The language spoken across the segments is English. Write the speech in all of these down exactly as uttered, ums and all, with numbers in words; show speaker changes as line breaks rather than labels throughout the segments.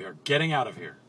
We are getting out of here.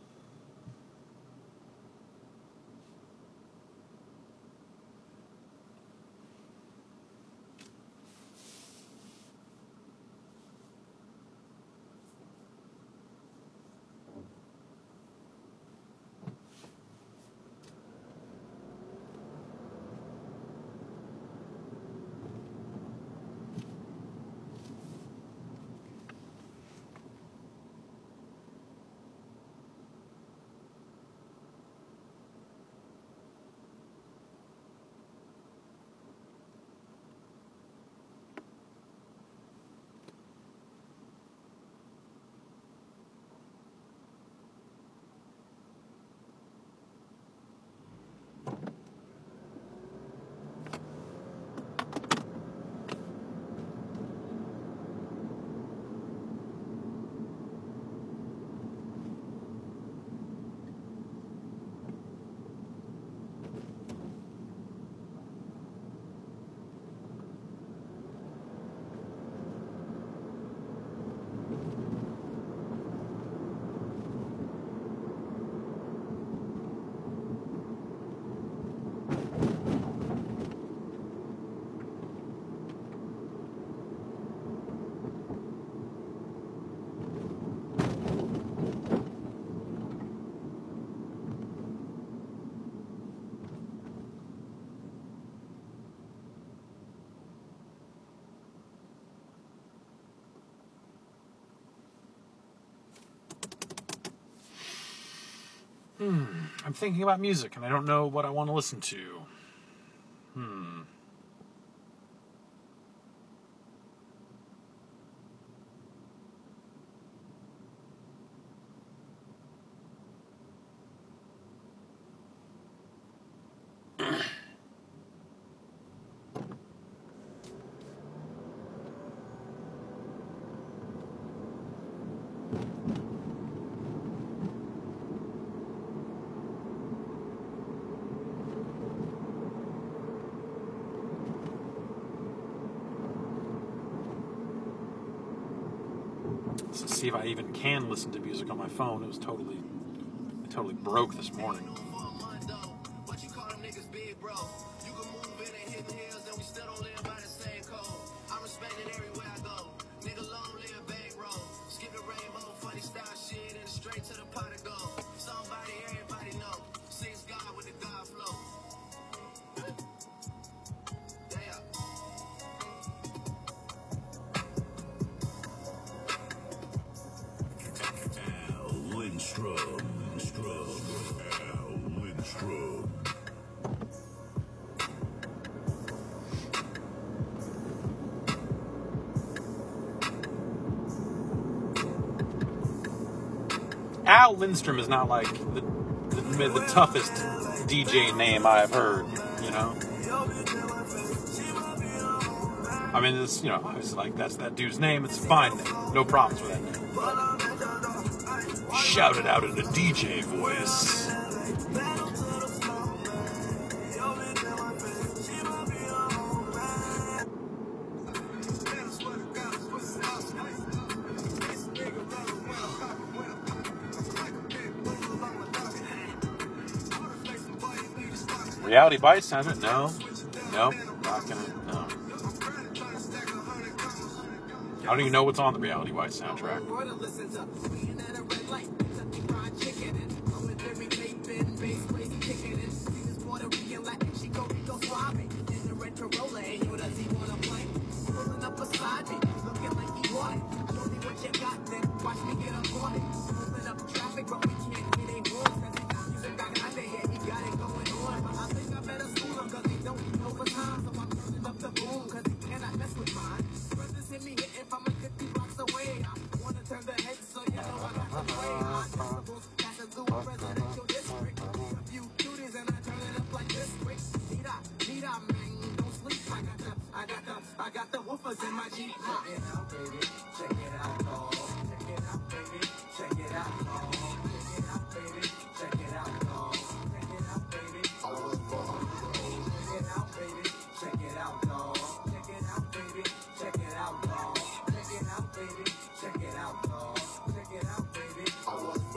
Hmm. I'm thinking about music, and I don't know what I want to listen to. Hmm. Let's see if I even can listen to music on my phone. It was totally, it totally broke this morning.
Lindstrom, Lindstrom, Al Lindstrom.
Al Lindstrom is not like the, the, the toughest D J name I've heard, you know? I mean, it's, you know, obviously, like, that's that dude's name. It's a fine name. No problems with that name. Shout it out in a D J voice. Reality Bites soundtrack? No. Nope. Not gonna. No. I don't even know what's on the Reality Bites soundtrack.
I got the woofers in my Jeep. Check it out, baby. Check it out, dog. Check it out, baby. Check it out, dog. Check it out, baby. Check it out, dog. Check it out, baby. I was born. Check it out, baby. Check it out, dog. Check it out, baby. Check it out, dog. Check it out, baby. Check it out, dog. Check it out, baby. I was born.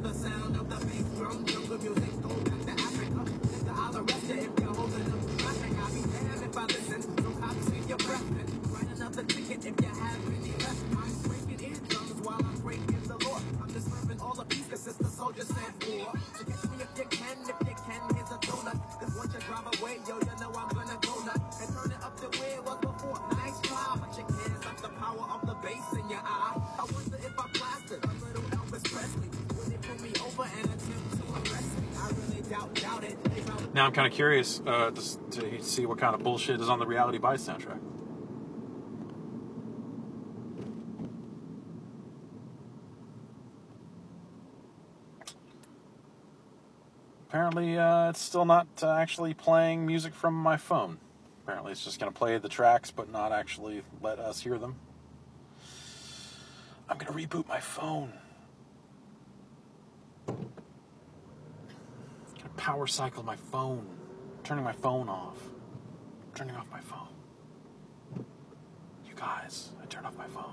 the sound of the bass drum. Jungle music, go back to Africa. Nigga, I'll arrest you if you're holding up traffic. I'll be damned if I listen. No cops in your breath. Write another ticket if you have any left. I'm breaking eardrums while I'm breaking the law. I'm just serving all the peace, cause sister soldiers said war. So catch me if you can, if you can, here's a donut. Cause once you drive away, yo, you know I'm gonna go nut. And turn it up to where it was before. Nice try, but you can't stop the power of the bass in your eye. I wonder if I blasted a little Elvis Presley. Would they pull me over and attempt to arrest me? I really doubt, doubt it. They found
Now I'm kind of curious uh, to, s- to see what kind of bullshit is on the Reality Bites soundtrack. Apparently, uh, it's still not uh, actually playing music from my phone. Apparently, it's just going to play the tracks, but not actually let us hear them. I'm going to reboot my phone. I'm going to power cycle my phone. I'm turning my phone off. I'm turning off my phone. You guys, I turned off my phone.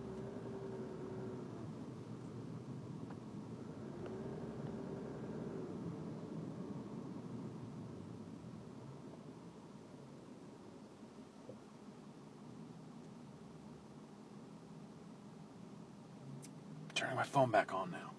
Turning my phone back on now.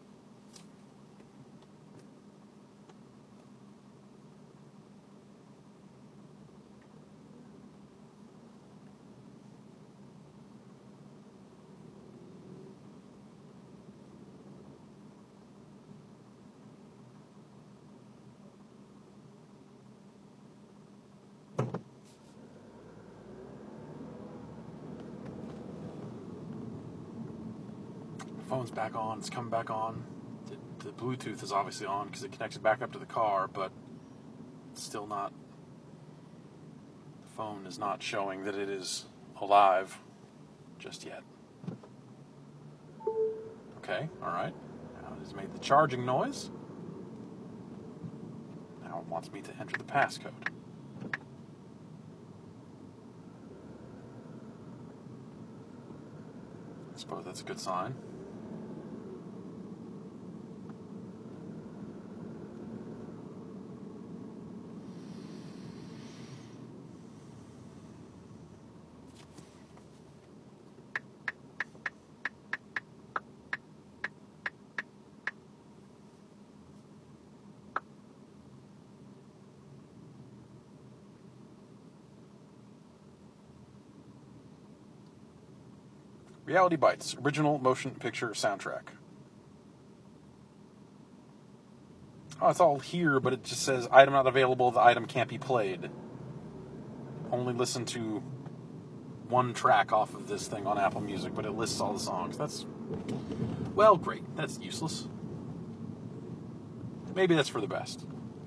Phone's back on. It's coming back on. The, the Bluetooth is obviously on because it connects it back up to the car, but it's still not. The phone is not showing that it is alive just yet. Okay, all right. Now it has made the charging noise. Now it wants me to enter the passcode. I suppose that's a good sign. Reality Bites, original motion picture soundtrack. Oh, it's all here, but it just says item not available, the item can't be played. Only listen to one track off of this thing on Apple Music, but it lists all the songs. That's, well, great. That's useless. Maybe that's for the best.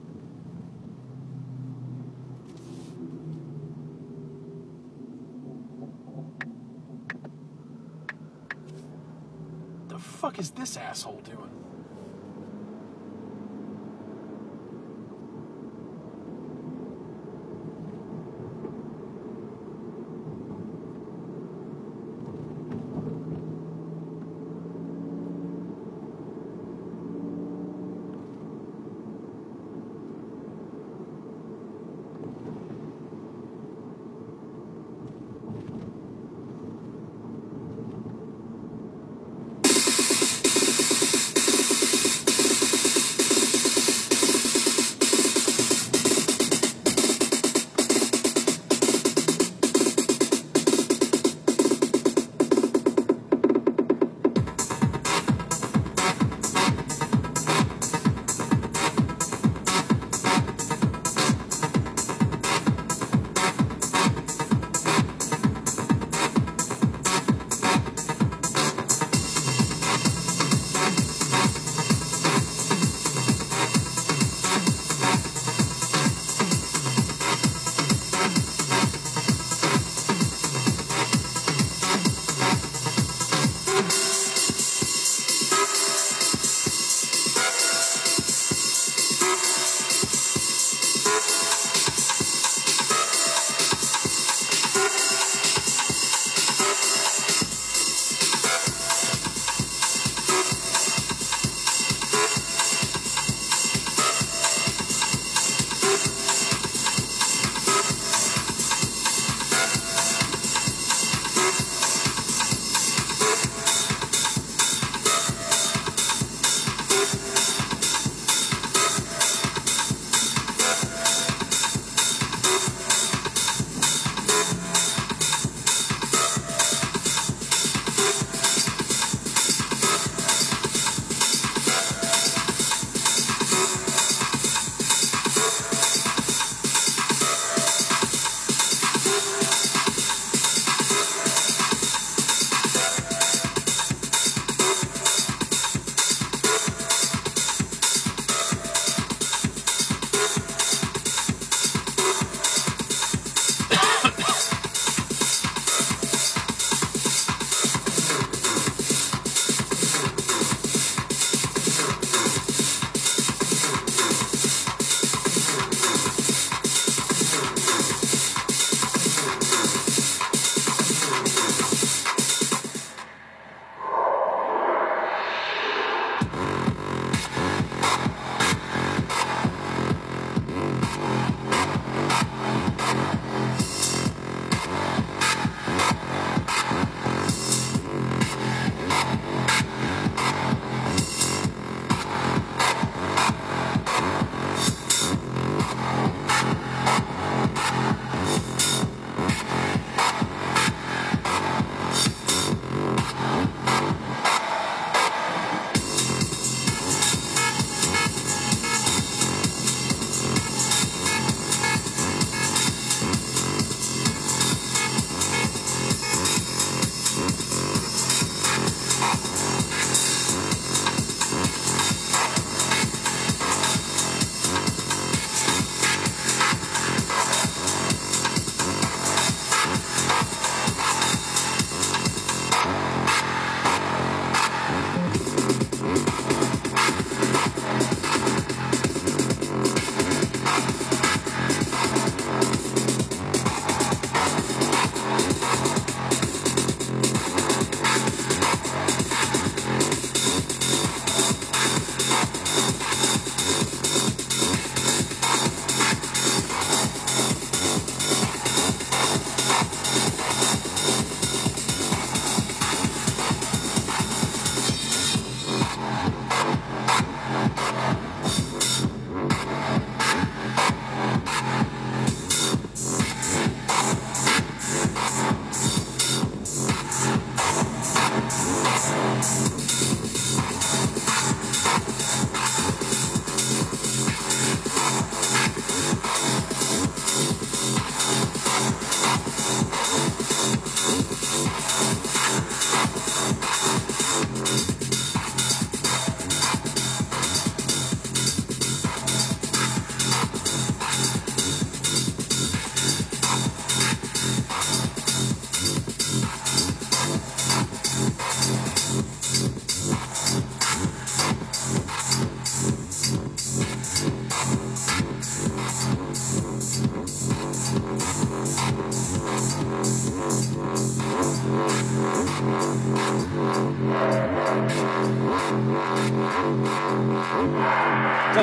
The fuck is this asshole doing?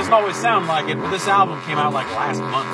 doesn't always sound like it, but this album came out like last month.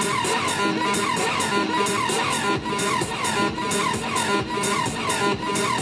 We'll be right back.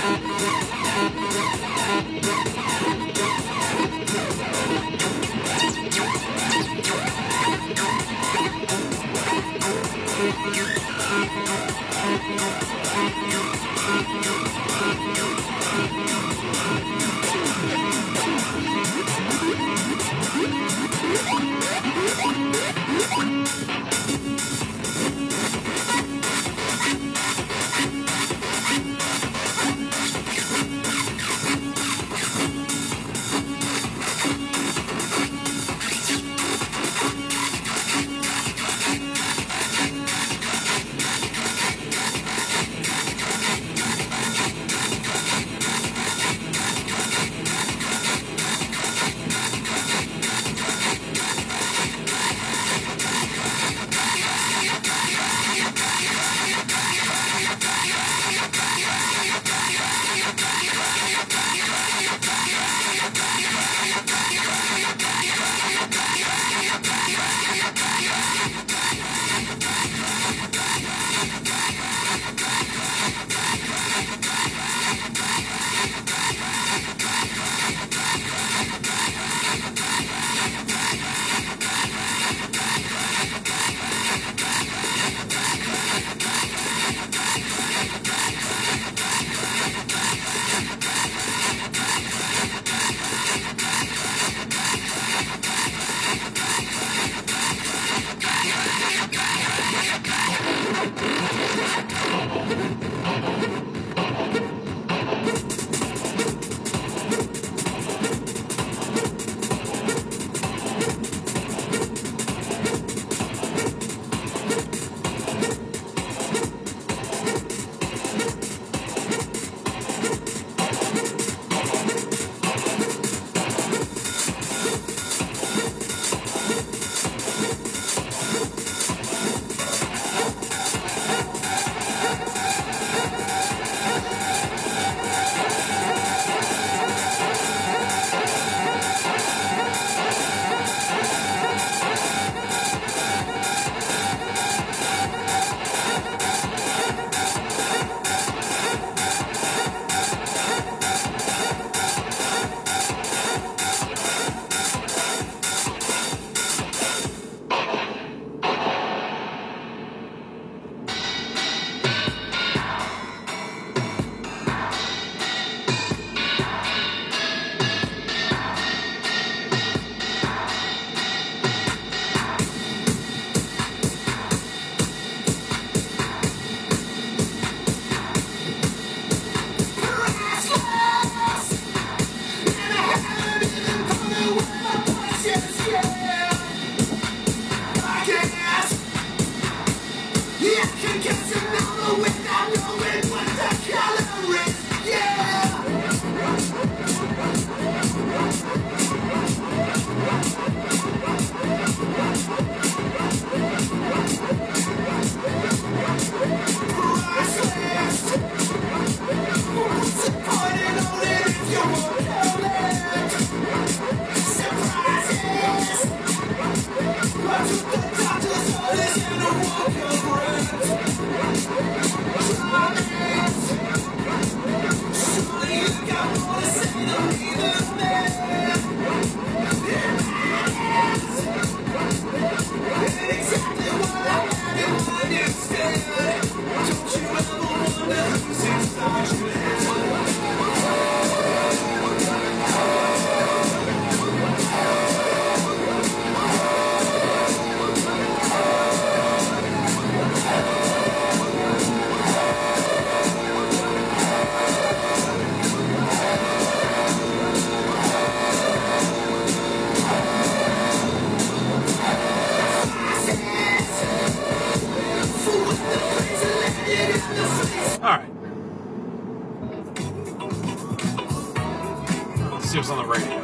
see what's on the radio.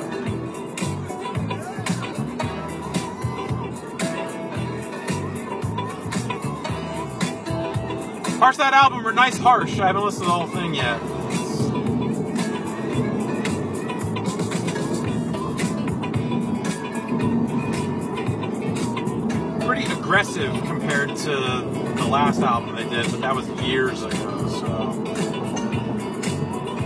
Parts of that album are nice harsh. I haven't listened to the whole thing yet. Pretty aggressive compared to the last album they did, but that was years ago, so...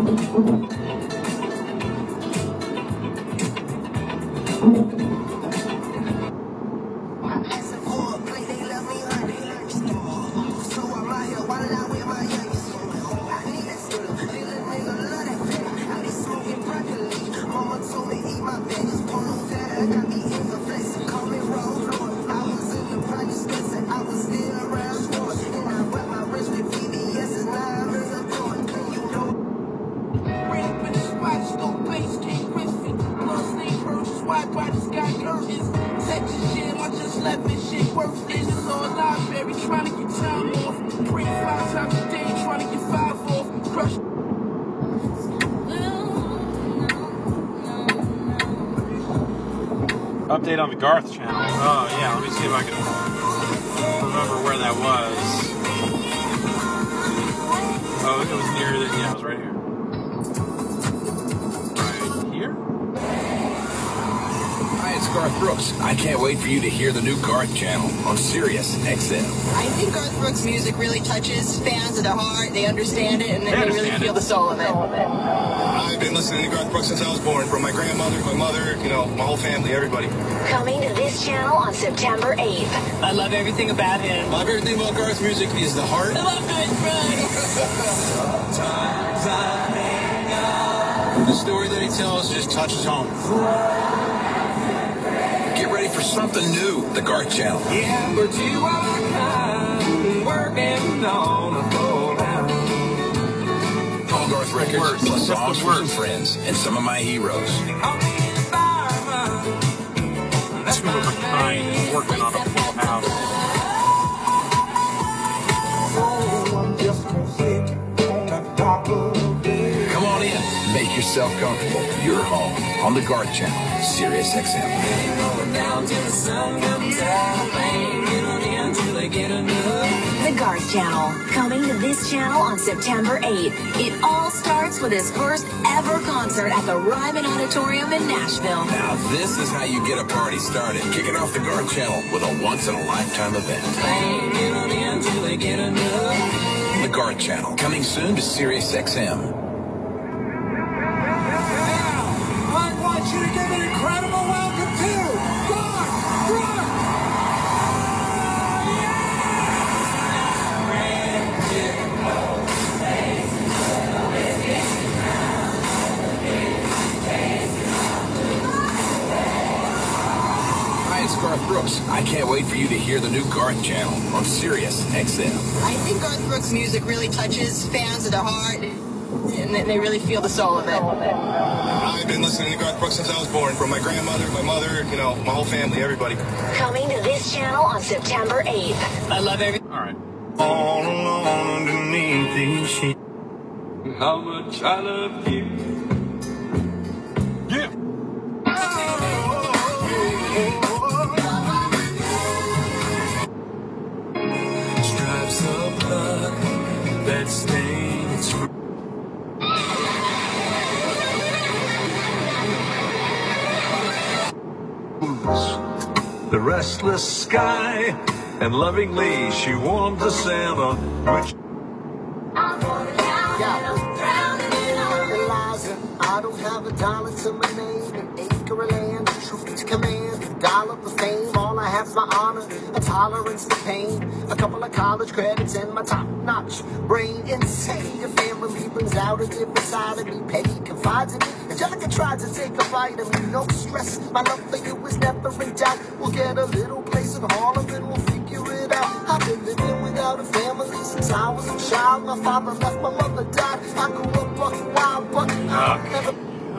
Update on the Garth channel. Oh, yeah, let me see if I can remember where that was. Oh, it was near the, yeah, it was right here. Right here?
Hi, it's Garth Brooks. I can't wait for you to hear the new Garth channel on Sirius X M.
I think Garth Brooks' music really touches fans at the heart. They understand it, and
They
they, really
understand
feel
it.
the soul of it.
I've been listening to Garth Brooks since I was born, from my grandmother, my mother, you know, my whole family, everybody.
Coming to this channel on September eighth.
I love everything about him.
I love everything about Garth's music. He is the heart.
I love Garth Brooks.
The story that he tells just touches home.
Get ready for something new, the Garth channel.
Yeah, but you are kind, working on a full house.
All Garth records,
Words.
plus
Just the
songs from some
words.
friends and some of my heroes.
On the environment.
Two of a kind and working on a full house.
Come on in, make yourself comfortable. You're home on the Garth channel, Sirius X M.
Down till the sun comes out, playing it on in till they get enough.
The Garth channel. Coming to this channel on September eighth. It all starts with his first ever concert at the Ryman Auditorium in Nashville.
Now this is how you get a party started. Kicking off the Garth channel with a once-in-a-lifetime event.
Playing it on in till they get enough.
The Garth channel, coming soon to Sirius X M.
I want you to give an incredible welcome to Garth Brooks.
Hi, it's Garth Brooks. I can't wait for you to hear the new Garth channel on Sirius X M.
I think Garth Brooks' music really touches fans at the heart, and they- they really feel the soul of it.
I've been listening to Garth Brooks since I was born, from my grandmother, my mother, you know, my whole family, everybody.
Coming to this channel on September eighth.
I love everything.
All right.
All alone underneath these sheets. How much I love you.
Yeah.
Stripes of blood that stains.
The restless sky, and lovingly she warmed the sand on which
Eliza, I don't have a dollar to my name, an acre of land, truth to command, a dollar for fame. All I have's my honor, a tolerance to pain, a couple of college credits, and my top-notch brain. Insane, your family brings out a different side of me. Petty confides in me. Angelica tried to take a bite of me. No stress, my love for you is never in doubt. We'll get a little place in Harlem and we'll figure it out. I've been living without a family since I was a child. My father left, my mother died. I grew up buck wild, but I never.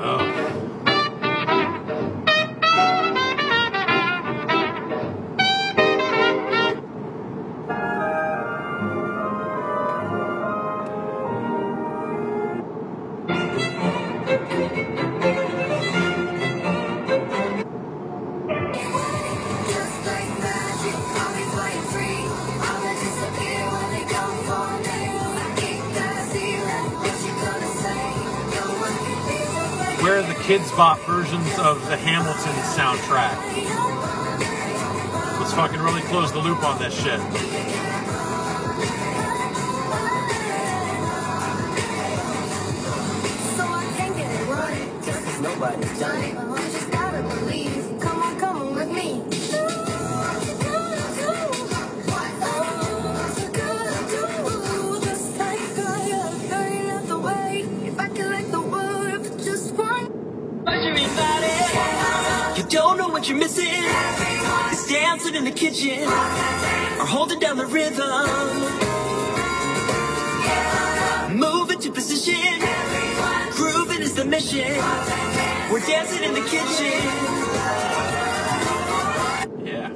Just like magic, I'll be playing free. I'ma disappear when they come for me. Kick that ceiling, what you gonna say? No one can feel like
Where are the Kids Bop versions of the Hamilton soundtrack? Let's fucking really close the loop on this shit.
nobody's done it.
You just gotta believe. Come on, come on with me.
You don't know what you're missing. It's dancing in the kitchen or holding down the rhythm. Move into position. Grooving is the mission. We're dancing in the kitchen.
Yeah.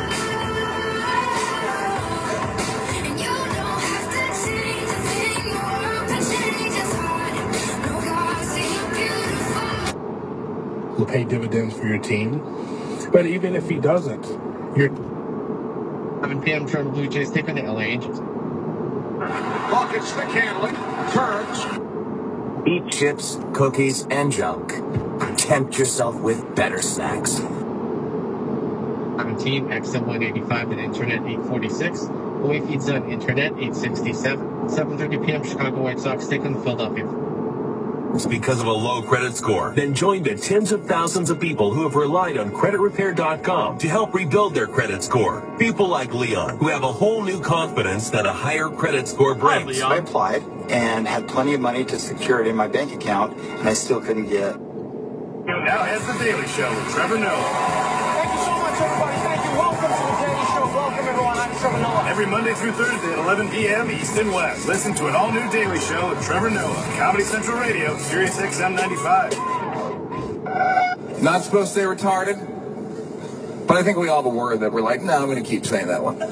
And you don't have to change a thing more. The change is hard. No, God, see you beautiful.
Will pay dividends for your team. But even if he doesn't, you're...
seven p.m. Toronto Blue Jays take on the L A Angels.
Buckets the Canley. Turns.
Eat chips, cookies, and junk. Tempt yourself with better snacks.
seventeen, X M one eighty-five, and Internet eight forty-six. Away feeds on Internet eight sixty-seven. seven thirty p.m. Chicago White Sox take on the Philadelphia.
It's because of a low credit score. Then join the tens of thousands of people who have relied on credit repair dot com to help rebuild their credit score. People like Leon, who have a whole new confidence that a higher credit score brings.
I applied and had plenty of money to secure it in my bank account, and I still couldn't get.
Now here's the Daily Show with Trevor Noah.
Thank you so much, everybody. Thank you. Welcome to the Daily Show. Welcome, everyone. I'm Trevor Noah.
Every Monday through Thursday at eleven p.m. East and West. Listen to an all-new Daily Show with Trevor Noah. Comedy Central Radio, Sirius X M ninety-five.
Not supposed to say retarded, but I think we all have a word that we're like, no, I'm going to keep saying that one.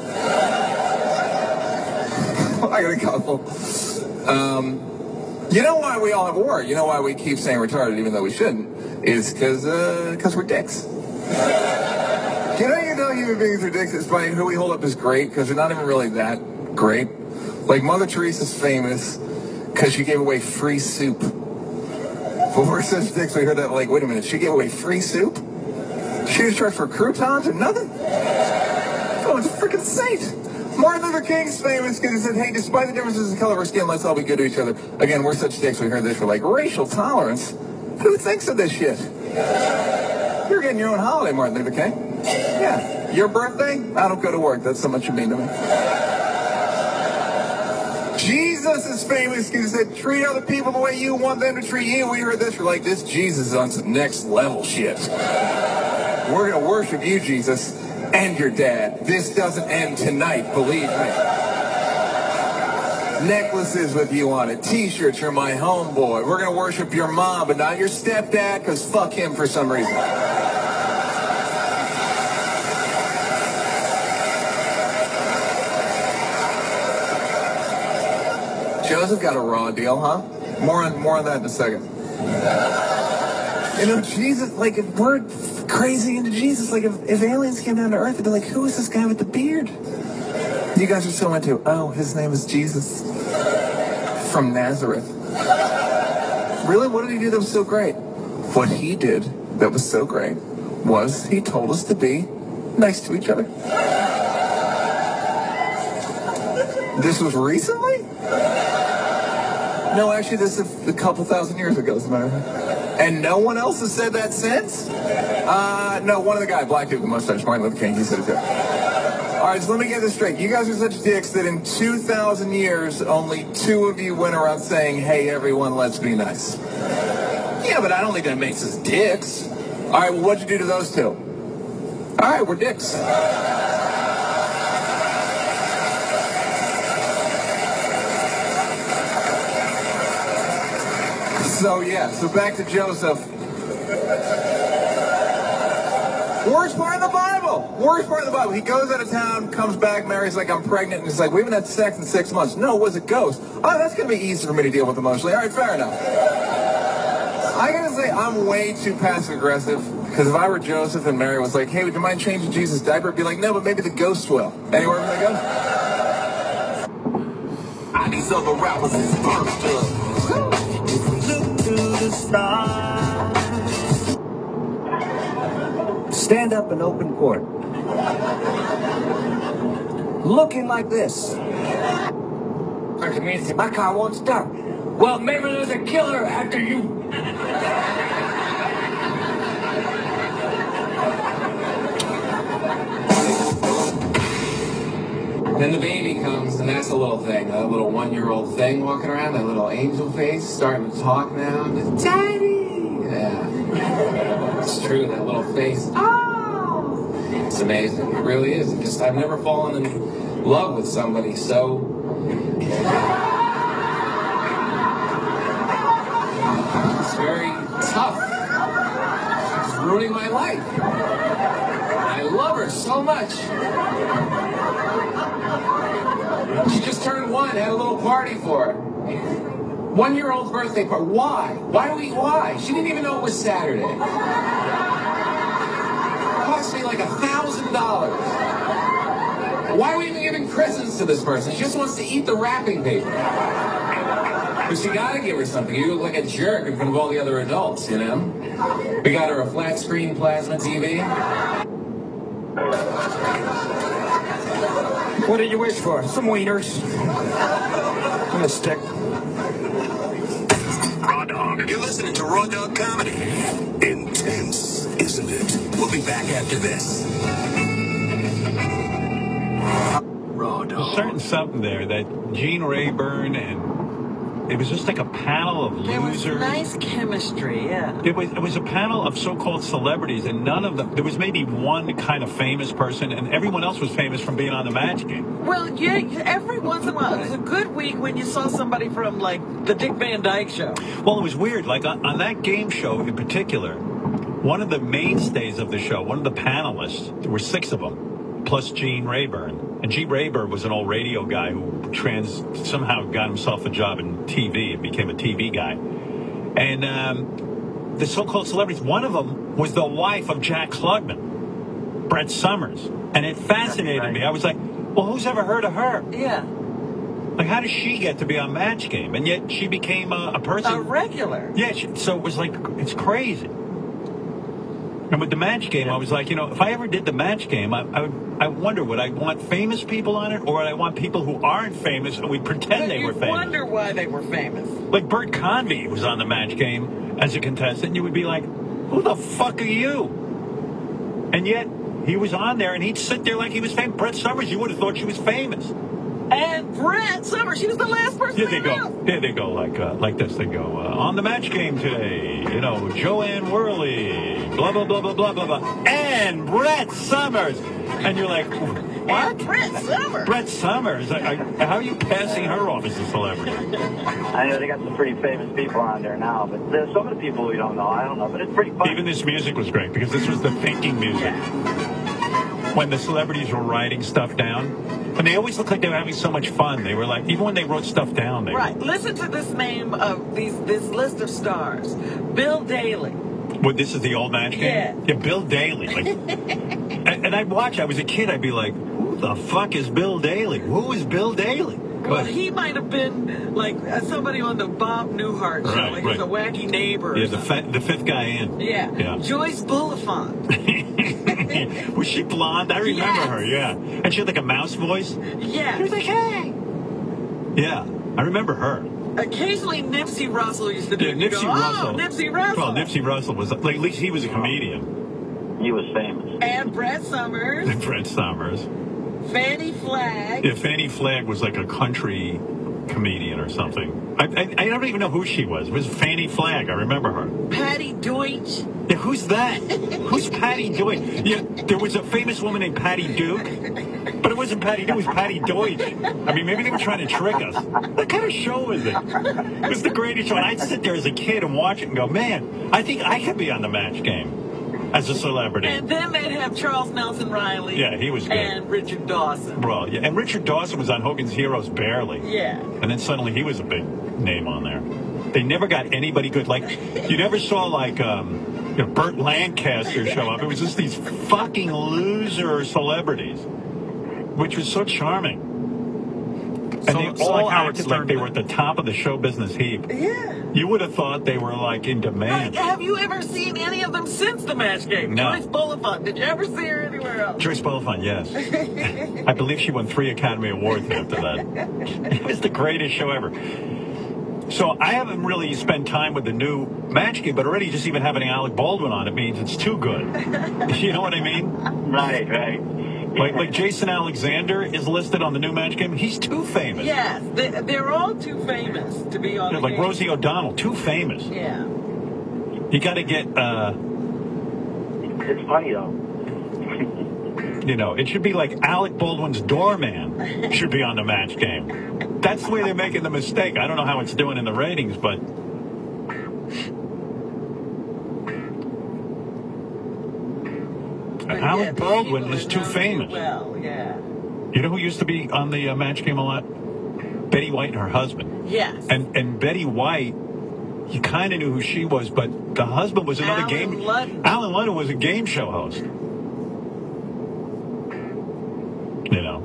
I got a couple. Um, you know why we all have a word? You know why we keep saying retarded even though we shouldn't? Is because uh, because we're dicks. You know, you know human beings are dicks. It's by who we hold up as great because they're not even really that great. Like Mother Teresa's famous because she gave away free soup. But we're such dicks, we heard that like, wait a minute, she gave away free soup? She was charged for croutons or nothing? Oh, it's a freaking saint. Martin Luther King's famous because he said, hey, despite the differences in the color of our skin, let's all be good to each other. Again, we're such dicks, we heard this, we're like, racial tolerance? Who thinks of this shit? You're getting your own holiday, Martin Luther King. Yeah. Your birthday? I don't go to work. That's how much you mean to me. Jesus is famous because he said, treat other people the way you want them to treat you. We heard this. We're like, this Jesus is on some next level shit. We're going to worship you, Jesus, and your dad. This doesn't end tonight, believe me. Necklaces with you on it, t-shirts, you're my homeboy. We're going to worship your mom, but not your stepdad, because fuck him for some reason. Joseph got a raw deal, huh? More on more on that in a second. You know, Jesus, like, if we're crazy into Jesus, like, if, if aliens came down to Earth, they'd be like, who is this guy with the beard? You guys are so into, oh, his name is Jesus from Nazareth. Really? What did he do that was so great? What he did that was so great was he told us to be nice to each other. This was recently? No, actually, this is a couple thousand years ago, as a matter of fact. And no one else has said that since? Uh, no, one of the guys, black dude with the mustache, Martin Luther King, he said it too. All right, so let me get this straight. You guys are such dicks that in two thousand years, only two of you went around saying, hey, everyone, let's be nice. Yeah, but I don't think that makes us dicks. All right, well, what'd you do to those two? All right, we're dicks. So, yeah, so back to Joseph. Worst part of the Bible. Worst part of the Bible. He goes out of town, comes back, Mary's like, I'm pregnant. And he's like, we haven't had sex in six months. No, it was a ghost. Oh, that's going to be easy for me to deal with emotionally. All right, fair enough. I got to say, I'm way too passive-aggressive. Because if I were Joseph and Mary was like, hey, would you mind changing Jesus' diaper? I'd be like, no, but maybe the ghost will. Anywhere where they go?
I these other rappers is burst up. The stars. Stand up in open court. Looking like this.
Our community, my car won't start. Well, maybe there's a killer after you.
Then the baby comes, and that's a little thing, that little one-year-old thing walking around, that little angel face, starting to talk now. Daddy! Yeah. It's true, that little face. Oh! It's amazing. It really is. It just, I've never fallen in love with somebody so... It's very tough. She's ruining my life. I love her so much. She just turned one, had a little party for her. One-year-old's birthday party. Why? Why do we, why? She didn't even know it was Saturday. It cost me like a thousand dollars. Why are we even giving presents to this person? She just wants to eat the wrapping paper. But you gotta give her something. You look like a jerk in front of all the other adults, you know? We got her a flat screen plasma T V.
What did you wish for? Some wieners. And a stick.
Raw Dog. You're listening to Raw Dog Comedy. Intense, isn't it? We'll be back after this.
Raw Dog. There's certain something there that Gene Rayburn and it was just like a panel of
There was
losers.
nice chemistry, yeah.
It was it was a panel of so-called celebrities, and none of them. There was maybe one kind of famous person, and everyone else was famous from being on the Match Game.
Well, yeah, every once in a while, it was a good week when you saw somebody from, like, the Dick Van Dyke Show.
Well, it was weird. Like on, on that game show in particular, one of the mainstays of the show, one of the panelists, there were six of them, plus Gene Rayburn. And Gene Rayburn was an old radio guy who trans somehow got himself a job in T V and became a T V guy. And um, the so-called celebrities, one of them was the wife of Jack Klugman, Brett Summers. And it fascinated right. me. I was like, well, who's ever heard of her?
Yeah.
Like, how does she get to be on Match Game? And yet she became a, a person.
A regular.
Yeah, she, so it was like, it's crazy. And with the Match Game, I was like, you know, if I ever did the Match Game, I, I would, I wonder, would I want famous people on it, or would I want people who aren't famous and we pretend
but
they were famous?
You wonder why they were famous.
Like Bert Convy was on the Match Game as a contestant, and you would be like, who the fuck are you? And yet, he was on there, and he'd sit there like he was famous. Brett Summers, you would have thought she was famous.
And Brett Summers, she was the last person
Yeah, they
they
go. Yeah, they go like uh, like this. They go uh, on the Match Game today. You know, Joanne Worley, blah blah blah blah blah blah blah, and Brett Summers. And you're like, what?
And Brett Summers.
Brett Summers. I, I, how are you passing her off as a celebrity?
I know they got some pretty famous people on there now, but there's some of the people we don't know. I don't know, but it's pretty fun.
Even this music was great because this was the thinking music.
Yeah.
When the celebrities were writing stuff down. And they always looked like they were having so much fun. They were like, even when they wrote stuff down, they
Right. Listen to this name of these this list of stars. Bill Daly.
Well, this is the old Match Game?
Yeah.
Yeah, Bill Daly. Like, and, and I'd watch, I was a kid, I'd be like, who the fuck is Bill Daly? Who is Bill Daly?
Well, he might have been like uh, somebody on the Bob Newhart show.
Right,
like
right.
He's a wacky neighbor.
Yeah,
or
the, fa- the fifth guy in.
Yeah.
yeah.
Joyce Bulifant.
Was she blonde? I remember
Yes.
her, yeah. And she had like a mouse voice.
Yeah.
She was like, hey. Yeah, I remember her.
Occasionally, Nipsey Russell used to do
Yeah,
it. You
Nipsey
go,
Russell.
Oh, Nipsey Russell.
Well, Nipsey Russell was, like, at least he was a comedian.
He was famous.
And Brett Summers.
Brett Summers.
Fannie Flagg.
Yeah, Fannie Flagg was like a country comedian or something. I, I, I don't even know who she was. It was Fannie Flagg. I remember her.
Patty Deutsch.
Yeah, who's that? Who's Patty Deutsch? Yeah, there was a famous woman named Patty Duke, but it wasn't Patty Duke. It was Patty Deutsch. I mean, maybe they were trying to trick us. What kind of show was it? It was the greatest show. And I'd sit there as a kid and watch it and go, man, I think I could be on the Match Game as a celebrity.
And then they'd have Charles Nelson Riley.
Yeah, he was good.
And Richard Dawson.
Well, yeah, and Richard Dawson was on Hogan's Heroes barely.
Yeah.
And then suddenly he was a big name on there. They never got anybody good. Like, you never saw, like, um, you know, Burt Lancaster show up. It was just these fucking loser celebrities, which was so charming. And
So-
they
so
all
like Howard
acted like
Stern
they
did.
were at the top of the show business heap.
Yeah.
You would have thought they were, like, in demand.
Like, have you ever seen any of them since the Match Game?
No.
Joyce Bulifant. Did you ever see her anywhere else?
Joyce Bulifant, yes. I believe she won three Academy Awards after that. It was the greatest show ever. So I haven't really spent time with the new Match Game, but already just even having Alec Baldwin on it means it's too good. You know what I mean?
Right, right.
Like, like Jason Alexander is listed on the new match game. He's too famous.
Yes, they, they're all too famous to be on
Yeah,
the
like
game.
Rosie O'Donnell, too famous.
Yeah.
You got to get, uh,
It's funny, though.
you know, it should be like Alec Baldwin's doorman should be on the match game. That's the way they're making the mistake. I don't know how it's doing in the ratings, but... Alec Baldwin is too famous.
Well, yeah.
You know who used to be on the uh, match game a lot? Betty White and her husband.
Yes.
And and Betty White, you kind of knew who she was, but the husband was another
Alan
game.
Ludden.
Alan Ludden was a game show host. You know.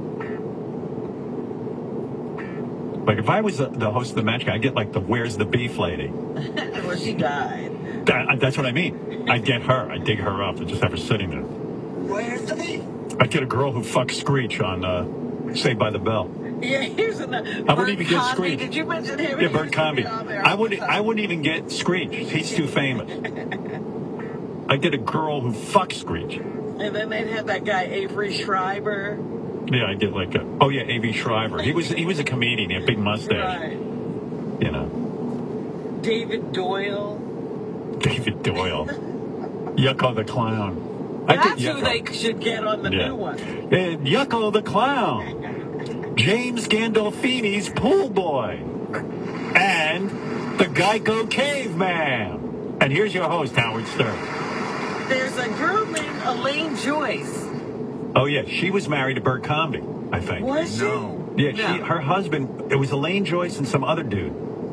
Like if I was the, the host of the match game, I'd get like the "Where's the Beef" lady.
Well, she died.
That, that's what I mean. I'd get her. I'd dig her up and just have her sitting there.
Where's the beef?
I'd get a girl who fucked Screech on uh, Saved by the Bell.
Yeah, here's another.
I wouldn't even get
Conby,
Screech.
Did you mention him?
Yeah,
He
Bert
used to be
Conby.
on there
I
all
wouldn't.
the
I
time.
wouldn't even get Screech. He's too famous. I get a girl who fucks Screech.
And then they'd have that guy Avery Schreiber.
Yeah, I get like a. Oh yeah, A V Shriver. He was he was a comedian. He had a big mustache.
Right.
You know,
David Doyle.
David Doyle. Yucko the Clown. I
That's
get
who
Yucko.
they should get on the
Yeah.
new one.
And Yucko the Clown. James Gandolfini's pool boy. And the Geico Caveman. And here's your host, Howard Stern.
There's a girl named Elaine Joyce.
Oh, yeah. She was married to Bert Comby, I think.
Was she?
Yeah, she, her husband, it was Elaine Joyce and some other dude.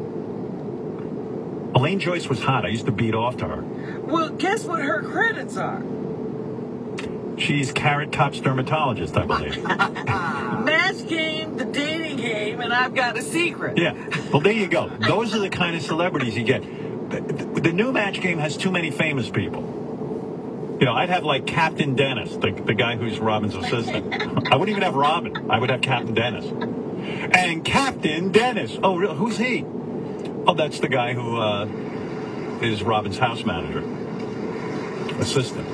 Elaine Joyce was hot. I used to beat off to her.
Well, guess what her credits are?
She's Carrot Top's dermatologist, I believe.
Match Game, The Dating Game, and I've Got a Secret.
Yeah. Well, there you go. Those are the kind of celebrities you get. The, the, the new Match Game has too many famous people. You know, I'd have like Captain Dennis, the, the guy who's Robin's assistant. I wouldn't even have Robin. I would have Captain Dennis. And Captain Dennis. Oh, really? Who's he? Oh, that's the guy who uh, is Robin's house manager. Assistant.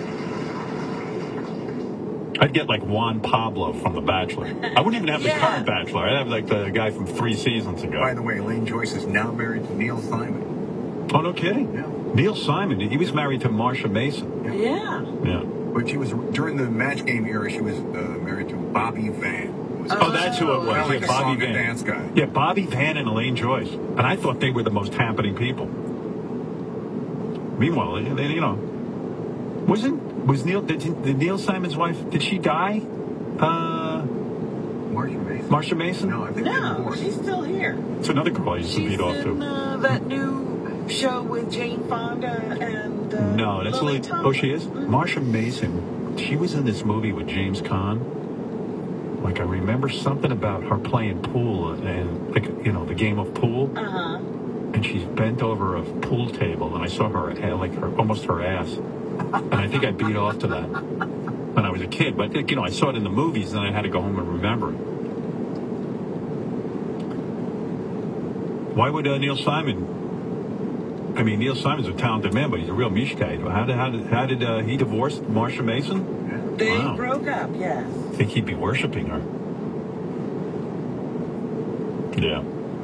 I'd get like Juan Pablo from The Bachelor. I wouldn't even have the
Yeah.
current Bachelor. I'd have like the guy from three seasons ago.
By the way, Elaine Joyce is now married to Neil Simon.
Oh, no kidding?
Yeah.
Neil Simon, he was married to Marsha Mason.
Yeah.
Yeah.
But she was, during the match game era, she was uh, married to Bobby Van.
Oh, that's who it was.
Kind of like
Yeah,
a
Bobby
song and
Van.
dance guy.
Yeah, Bobby Van and Elaine Joyce. And I thought they were the most happening people. Meanwhile, they, they, you know, wasn't, was Neil, did, did Neil Simon's wife, did she die? Uh,
Marsha Mason.
Marsha Mason?
No, I think they're
No,
divorced.
she's still here.
It's another girl I used to
She's
beat off
in
to.
uh, that new show with Jane Fonda and uh,
No, that's
Lily
Lily.
Tomlin.
Oh, she is? Marsha Mason. She was in this movie with James Caan. Like, I remember something about her playing pool and, like, you know, the game of pool.
Uh-huh.
And she's bent over a pool table, and I saw her, uh, like, her, almost her ass. And I think I beat off to that when I was a kid. But, you know, I saw it in the movies, and I had to go home and remember it. Why would uh, Neil Simon... I mean, Neil Simon's a talented man, but he's a real mishkite. How did, how did, how did uh, he divorce Marsha Mason?
They
Wow.
broke up, yes.
I think he'd be worshiping her. Yeah.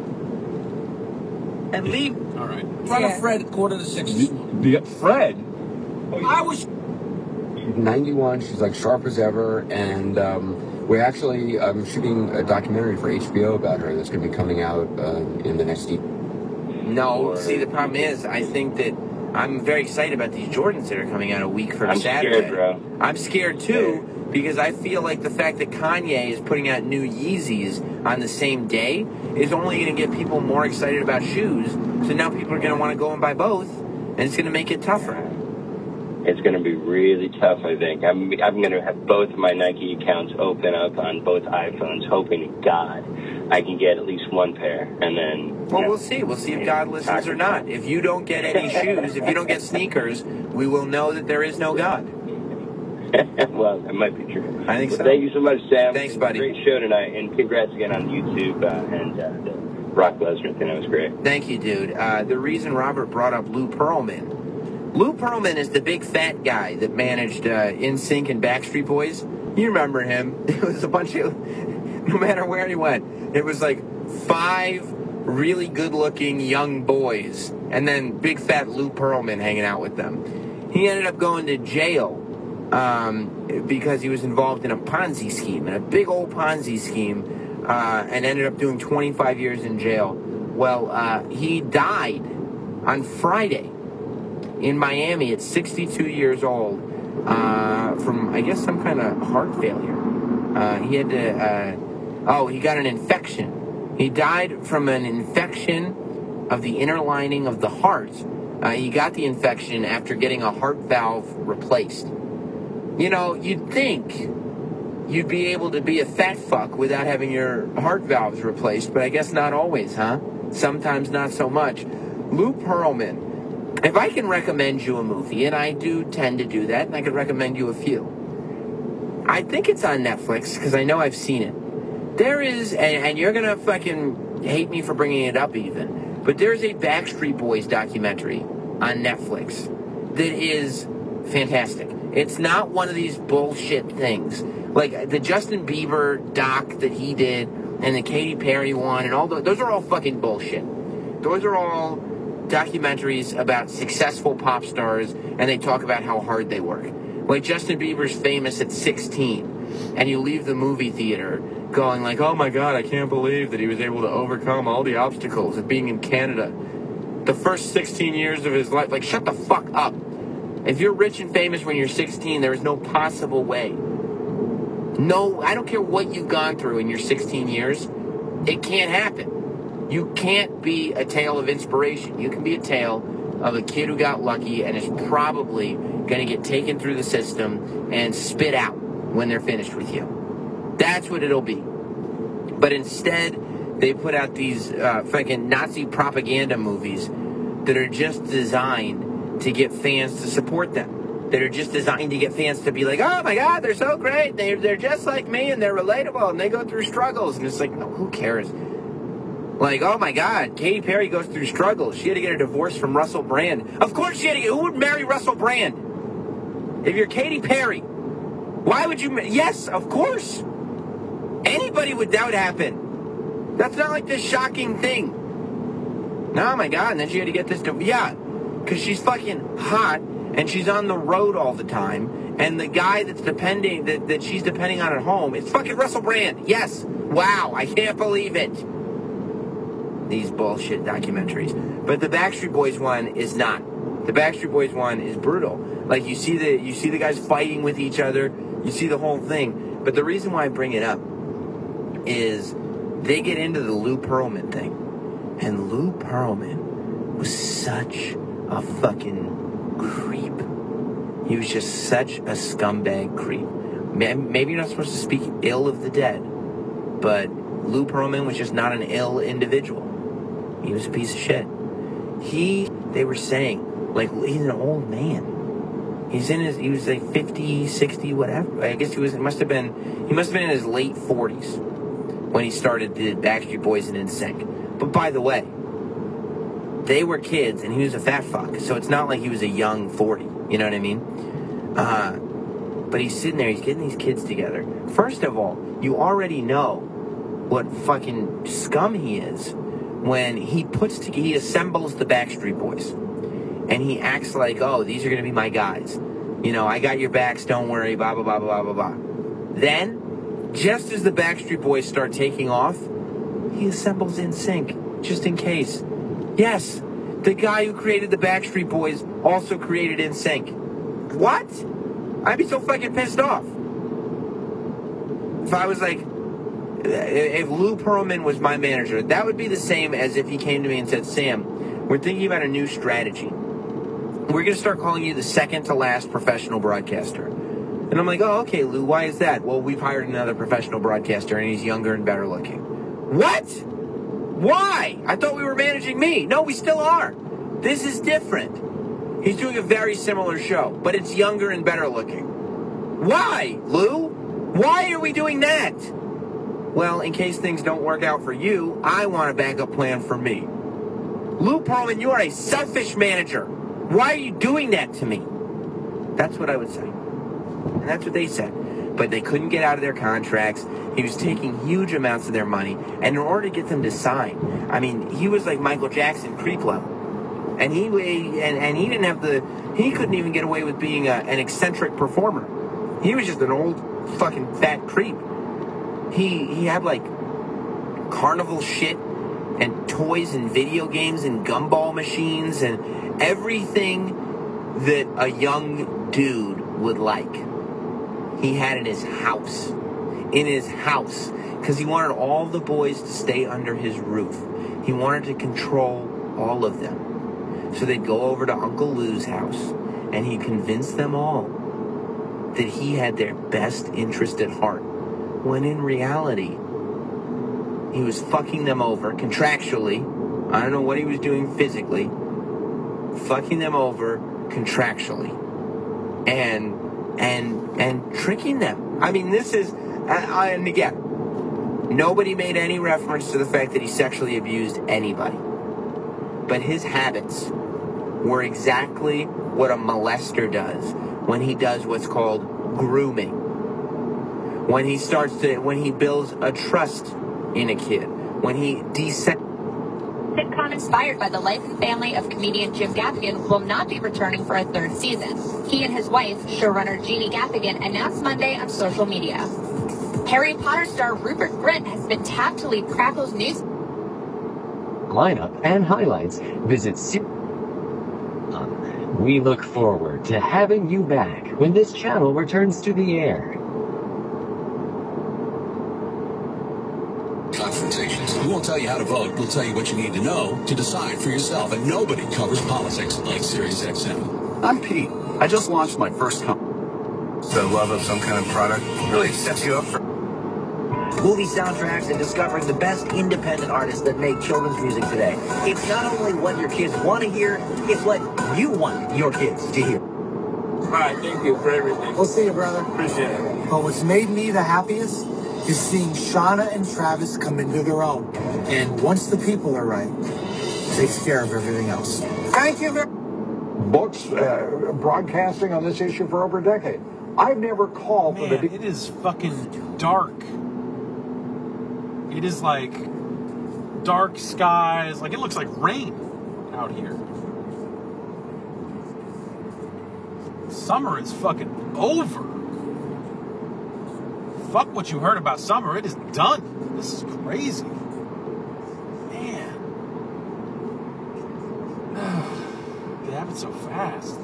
And Lee...
All right.
Run a Fred quarter to six.
The, Fred?
I was.
ninety-one, she's like sharp as ever, and um, we're actually um, shooting a documentary for H B O about her that's going to be coming out uh, in the next year.
No, see, the problem is, I think that I'm very excited about these Jordans that are coming out a week from
I'm
Saturday.
scared, bro.
I'm scared too, because I feel like the fact that Kanye is putting out new Yeezys on the same day is only going to get people more excited about shoes. So now people are going to want to go and buy both, and it's going to make it tougher.
It's going to be really tough, I think. I'm, I'm going to have both of my Nike accounts open up on both iPhones, hoping to God I can get at least one pair, and then...
Well, we'll see. We'll see if God listens or not. If you don't get any shoes, if you don't get sneakers, we will know that there is no God.
Well, that might be true.
I think
well,
so.
Thank you so much, Sam.
Thanks, buddy.
Great show tonight, and congrats again on YouTube uh, and uh, the Brock Lesnar thing. That was great.
Thank you, dude. Uh, the reason Robert brought up Lou Pearlman, Lou Pearlman is the big fat guy that managed uh, N Sync and Backstreet Boys. You remember him. It was a bunch of, no matter where he went, it was like five really good-looking young boys, and then big fat Lou Pearlman hanging out with them. He ended up going to jail um, because he was involved in a Ponzi scheme, in a big old Ponzi scheme, uh, and ended up doing twenty-five years in jail. Well, uh, he died on Friday in Miami at sixty-two years old uh, from, I guess, some kind of heart failure. Uh, he had to, uh, oh, he got an infection. He died from an infection of the inner lining of the heart. Uh, he got the infection after getting a heart valve replaced. You know, you'd think you'd be able to be a fat fuck without having your heart valves replaced, but I guess not always, huh? Sometimes not so much. Lou Pearlman, if I can recommend you a movie, and I do tend to do that, and I could recommend you a few. I think it's on Netflix, because I know I've seen it. There is, and, and you're going to fucking hate me for bringing it up even, but there's a Backstreet Boys documentary on Netflix that is fantastic. It's not one of these bullshit things. Like the Justin Bieber doc that he did, and the Katy Perry one, and all those, those are all fucking bullshit. Those are all documentaries about successful pop stars, and they talk about how hard they work. Like Justin Bieber's famous at sixteen, and you leave the movie theater going like, oh my God, I can't believe that he was able to overcome all the obstacles of being in Canada. The first sixteen years of his life, like, shut the fuck up. If you're rich and famous when you're sixteen, there is no possible way. No, I don't care what you've gone through in your sixteen years, it can't happen. You can't be a tale of inspiration. You can be a tale of a kid who got lucky and is probably going to get taken through the system and spit out when they're finished with you. That's what it'll be. But instead, they put out these uh, fucking Nazi propaganda movies that are just designed to get fans to support them. That are just designed to get fans to be like, oh my God, they're so great. They're, they're just like me and they're relatable and they go through struggles. And it's like, no, who cares? Like, oh my God, Katy Perry goes through struggles. She had to get a divorce from Russell Brand. Of course she had to get, who would marry Russell Brand? If you're Katy Perry, why would you, yes, of course. Anybody would doubt happen. That's not like this shocking thing. Oh my God, and then she had to get this, div- yeah, because she's fucking hot and she's on the road all the time. And the guy that's depending, that, that she's depending on at home, it's fucking Russell Brand. Yes. Wow, I can't believe it. These bullshit documentaries. But the Backstreet Boys one is not. The Backstreet Boys one is brutal. Like you see the you see the guys fighting with each other. You see the whole thing. But the reason why I bring it up is they get into the Lou Pearlman thing. And Lou Pearlman was such a fucking creep. He was just such a scumbag creep. Maybe you're not supposed to speak ill of the dead, but Lou Pearlman was just not an ill individual. He was a piece of shit. He, they were saying, like, he's an old man. He's in his, he was like fifty, sixty, whatever. I guess he was, it must have been, he must have been in his late forties when he started the Backstreet Boys and N Sync. But by the way, they were kids and he was a fat fuck. So it's not like he was a young forty. You know what I mean? Uh, but he's sitting there, he's getting these kids together. First of all, you already know what fucking scum he is when he puts to, he assembles the Backstreet Boys and he acts like, oh, these are gonna be my guys, you know, I got your backs, don't worry, blah blah blah blah blah blah. Then just as the Backstreet Boys start taking off, he assembles N Sync just in case. Yes, the guy who created the Backstreet Boys also created N Sync. What? I'd be so fucking pissed off if I was like, if Lou Pearlman was my manager, that would be the same as if he came to me and said, Sam, we're thinking about a new strategy. We're going to start calling you the second to last professional broadcaster. And I'm like, oh, okay, Lou, why is that? Well, we've hired another professional broadcaster, and he's younger and better looking. What? Why? I thought we were managing me. No, we still are. This is different. He's doing a very similar show, but it's younger and better looking. Why, Lou? Why are we doing that? Well, in case things don't work out for you, I want a backup plan for me. Lou Pearlman, you are a selfish manager. Why are you doing that to me? That's what I would say. And that's what they said. but they couldn't get out of their contracts. He was taking huge amounts of their money, and in order to get them to sign, I mean, he was like Michael Jackson, creep level. And he and, and he didn't have the, he couldn't even get away with being a, an eccentric performer. He was just an old fucking fat creep. He he had like carnival shit and toys and video games and gumball machines and everything that a young dude would like. He had in his house. In his house. Because he wanted all the boys to stay under his roof. He wanted to control all of them. So they'd go over to Uncle Lou's house, and he'd convince them all that he had their best interest at heart, when in reality, he was fucking them over contractually. I don't know what he was doing physically. Fucking them over contractually. And, and, and tricking them. I mean, this is, I, and again, nobody made any reference to the fact that he sexually abused anybody. But his habits were exactly what a molester does when he does what's called grooming. When he starts to, when he builds a trust in a kid. When he descends.
Sitcom inspired by the life and family of comedian Jim Gaffigan will not be returning for a third season. He and his wife, showrunner Jeannie Gaffigan, announced Monday on social media. Harry Potter star Rupert Grint has been tapped to lead Crackle's news
lineup and highlights. Visit Se- We look forward to having you back when this channel returns to the air.
Confrontations. We won't tell you how to vote. We'll tell you what you need to know to decide for yourself. And nobody covers politics like SiriusXM.
I'm Pete. I just launched my first company. The love of some kind of product really sets you up for
movie soundtracks and discovering the best independent artists that make children's music today. It's not only what your kids want to hear, it's what you want your kids to hear.
All right, thank you for everything.
We'll see you, brother.
Appreciate it.
But what's made me the happiest is seeing Shauna and Travis come into their own. And once the people are right, takes care of everything else.
Thank you very Books, uh, broadcasting on this issue for over a decade. I've never called
Man,
for the...
it is fucking dark. It is like dark skies. Like, it looks like rain out here. Summer is fucking over. Fuck what you heard about summer. It is done. This is crazy. Man. It happened so fast.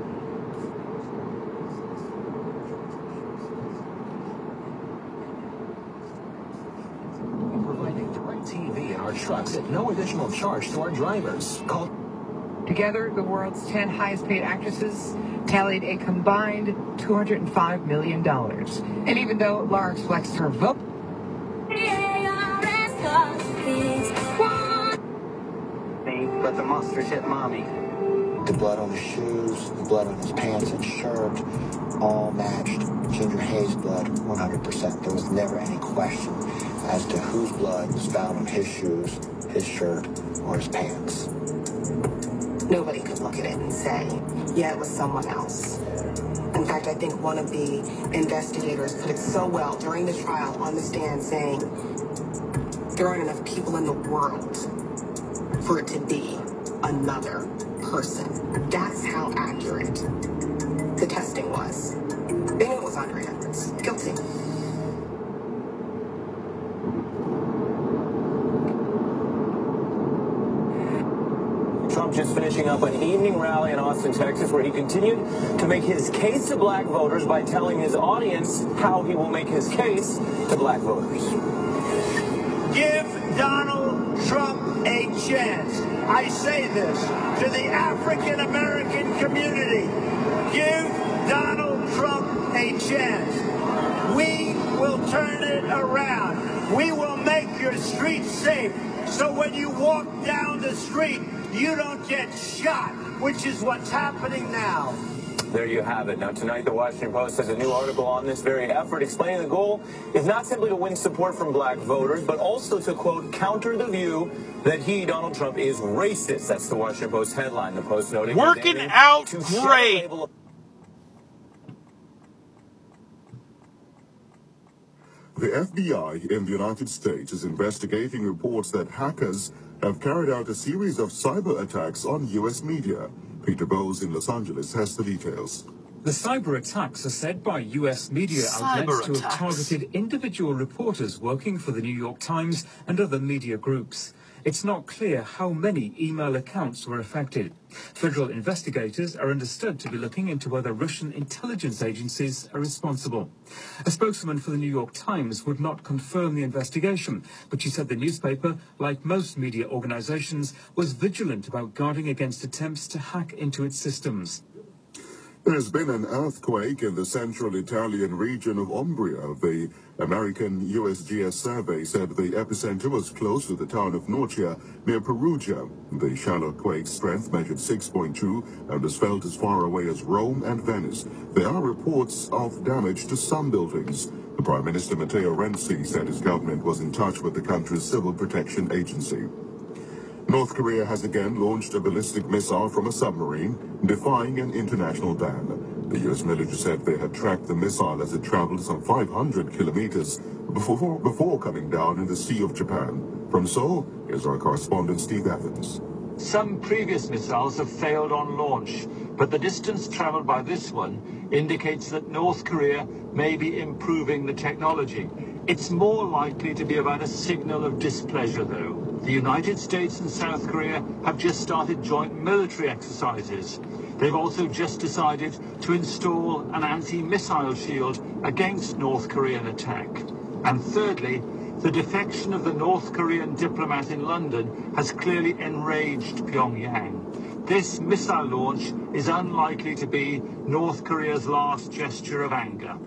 T V in our trucks at no additional charge to our drivers. Call.
Together, the world's ten highest paid actresses tallied a combined two hundred five million dollars. And even though Lawrence flexed her vote,
but the monsters hit mommy.
The blood on his shoes, the blood on his pants and shirt, all matched Ginger Hayes' blood one hundred percent. There was never any question as to whose blood was found on his shoes, his shirt, or his pants.
Nobody could look at it and say, yeah, it was someone else. In fact, I think one of the investigators put it so well during the trial on the stand, saying there aren't enough people in the world for it to be another person. That's how accurate the testing was. They knew it was Andre Edwards. Guilty.
Trump just finishing up an evening rally in Austin, Texas, where he continued to make his case to black voters by telling his audience how he will make his case to black voters.
Give Donald Trump a chance. I say this to the African American community. Give Donald Trump a chance. We will turn it around. We will make your streets safe. So when you walk down the street, you don't get shot, which is what's happening now.
There you have it. Now, tonight, the Washington Post has a new article on this very effort, explaining the goal is not simply to win support from black voters, but also to, quote, counter the view that he, Donald Trump, is racist. That's the Washington Post headline. The Post noting
working out great.
The F B I in the United States is investigating reports that hackers have carried out a series of cyber attacks on U S media. Peter Bowes in Los Angeles has the details.
The cyber attacks are said by U S media
Cyber
outlets to have
attacks.
targeted individual reporters working for the New York Times and other media groups. It's not clear how many email accounts were affected. Federal investigators are understood to be looking into whether Russian intelligence agencies are responsible. A spokeswoman for the New York Times would not confirm the investigation, but she said the newspaper, like most media organizations, was vigilant about guarding against attempts to hack into its systems.
There's been an earthquake in the central Italian region of Umbria. The American U S G S survey said the epicenter was close to the town of Norcia, near Perugia. The shallow quake's strength measured six point two and was felt as far away as Rome and Venice. There are reports of damage to some buildings. The Prime Minister Matteo Renzi said his government was in touch with the country's civil protection agency. North Korea has again launched a ballistic missile from a submarine, defying an international ban. The U S military said they had tracked the missile as it traveled some five hundred kilometers before, before coming down in the Sea of Japan. From Seoul, here's our correspondent Steve Evans.
Some previous missiles have failed on launch, but the distance traveled by this one indicates that North Korea may be improving the technology. It's more likely to be about a signal of displeasure, though. The United States and South Korea have just started joint military exercises. They've also just decided to install an anti-missile shield against North Korean attack. And thirdly, the defection of the North Korean diplomat in London has clearly enraged Pyongyang. This missile launch is unlikely to be North Korea's last gesture of anger.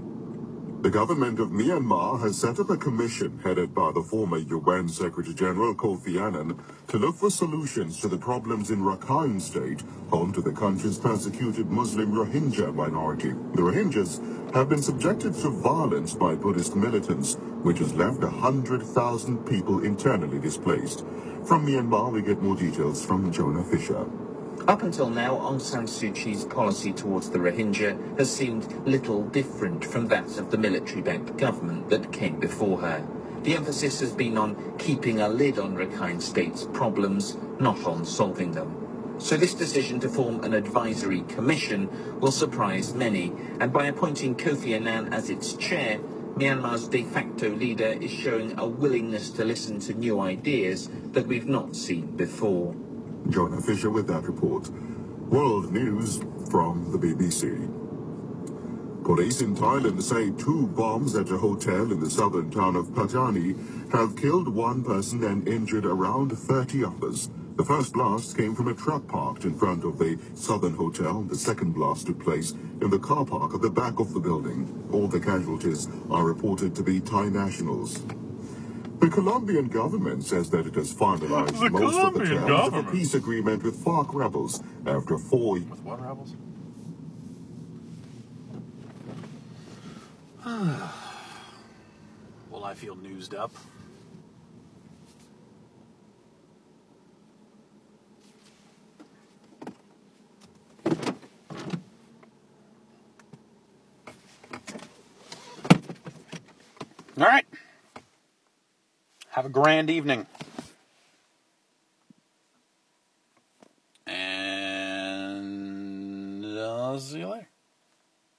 The government of Myanmar has set up a commission headed by the former U N Secretary General Kofi Annan to look for solutions to the problems in Rakhine State, home to the country's persecuted Muslim Rohingya minority. The Rohingyas have been subjected to violence by Buddhist militants, which has left one hundred thousand people internally displaced. From Myanmar, we get more details from Jonah Fisher.
Up until now, Aung San Suu Kyi's policy towards the Rohingya has seemed little different from that of the military-backed government that came before her. The emphasis has been on keeping a lid on Rakhine State's problems, not on solving them. So this decision to form an advisory commission will surprise many, and by appointing Kofi Annan as its chair, Myanmar's de facto leader is showing a willingness to listen to new ideas that we've not seen before.
Jonah Fisher with that report. World news from the B B C. Police in Thailand say two bombs at a hotel in the southern town of Patani have killed one person and injured around thirty others. The first blast came from a truck parked in front of the southern hotel. The second blast took place in the car park at the back of the building. All the casualties are reported to be Thai nationals. The Colombian government says that it has finalized
The
most of the
Colombian
terms
government?
of a peace agreement with FARC rebels after four...
With what rebels? Well, I feel newsed up. All right. Have a grand evening. And I'll see you later.